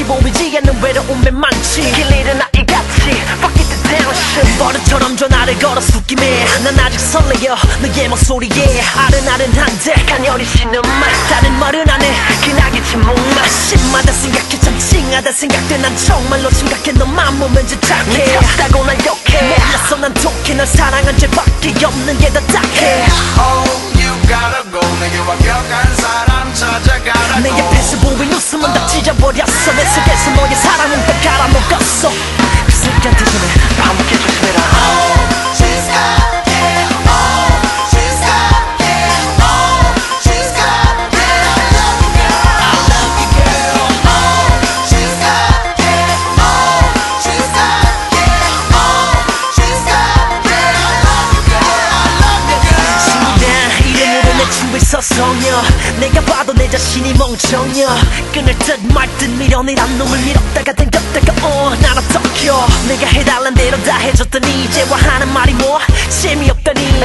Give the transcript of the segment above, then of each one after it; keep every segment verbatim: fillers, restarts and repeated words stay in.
보이지 않는 외로움에 많지 길 잃은 아이같이 Fuck it the down shit 버릇처럼 전화를 걸어 숙임해 난 아직 설레여 너의 목소리에 아른아른한데 간열이 쉬는 말 다른 말은 안해 기나기지 목말 심하다 생각해 참 찡하다 생각돼 난 정말로 심각해 너만 보면 집착해 네 tab다고 날 욕해 몰랐어 난 독해 널 사랑한 죄밖에 없는 게 더 딱해 Oh you gotta go 내게 완벽한 사람 찾아가라고 내 옆에서 보인 웃음은 다 찢어버렸어 내 속에서 너의 사랑은 다 갈아먹었어 그 순간 대신에 밤늦게 조심해라 Oh she's got it Oh she's got it Oh she's got it I love you girl I love you girl Oh she's got it Oh she's got it Oh she's got it I love you girl I love you girl 신기한 이름으로 내 주위에 서성여 내가 봐도 내 자신이 멍청여 끊을 듯 말 듯 미련이란 놈을 밀었다가 당겼다가 어 난 어떡혀 내가 해달란 대로 다 해줬더니 이제와 하는 말이 뭐 재미없더니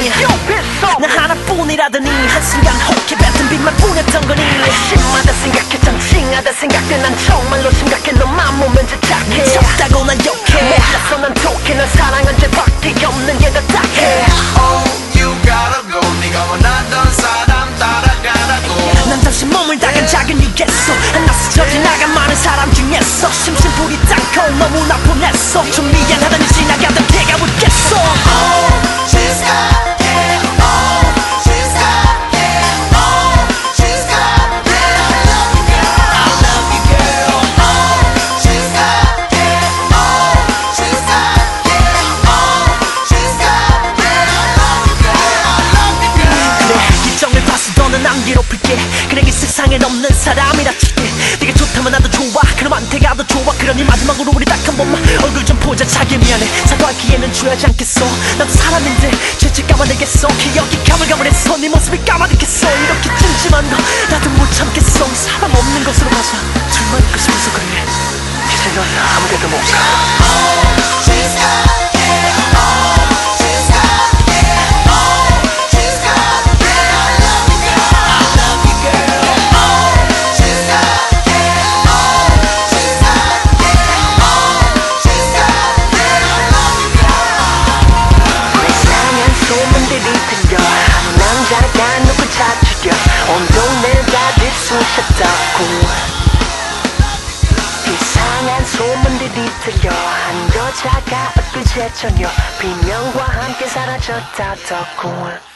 나 하나뿐이라더니 한순간 혹해 뱉은 빛만 뿐이었던 거니 심하다 생각해 참 찡하다 생각돼 난 정말로 심각해 너만 보면 집착해 미쳤다고 난 욕해 몰랐어 난 독해 널 사랑한 죄밖에 없는 게 더 딱해 Oh you gotta go 네가 원하던 사람 따라가라고 난 잠시 몸을 다간 작은 유겠어 하나 스쳐 지나간 많은 사람 중에서 심심풀이 땅고 너무나 보냈어 좀 미안하더니 지나가던 내가 묻겠어 Oh she's got it Oh she's got it Oh she's got it I love you girl I love you girl Oh she's got it Oh she's got it Oh she's got it I love you girl I love you girl 그래 기정을 봐서 너는 안 괴롭힐게 그냥 이 세상엔 없는 사람이라 칠게 네가 좋다면 나도 좋아 그럼 한테가 더 좋아 그러니 마지막으로 우리 딱 한 번만 얼굴 좀 보자 자기 미안해 사과할 기회는 줘야지 않겠어 나도 사람인데 죄질 까마내겠어 기억이 가물가물해서 네 모습이 까마득했어 이렇게 찜찜한 거 나도 못 참겠어 사람 없는 곳으로 가자 둘만 있고 싶어서 그래 이제 넌 아무데도 못가 Oh she's got it Oh she's got it Oh she's got it I love you girl I love you girl Oh she's got it Oh she's got it Oh she's got it I love you girl 이상한 소문들이 들려 한 남자가 누굴 찾으려 온 동네가 들쑤셨다고 이상한 소문들이 들려 한 여자가 엊그제 저녁 비명과 함께 사라졌다더군